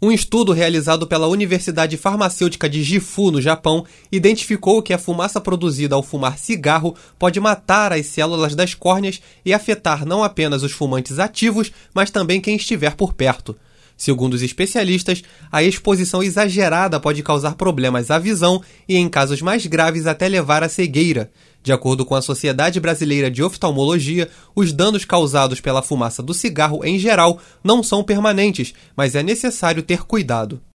Um estudo realizado pela Universidade Farmacêutica de Gifu, no Japão, identificou que a fumaça produzida ao fumar cigarro pode matar as células das córneas e afetar não apenas os fumantes ativos, mas também quem estiver por perto. Segundo os especialistas, a exposição exagerada pode causar problemas à visão e, em casos mais graves, até levar à cegueira. De acordo com a Sociedade Brasileira de Oftalmologia, os danos causados pela fumaça do cigarro, em geral, não são permanentes, mas é necessário ter cuidado.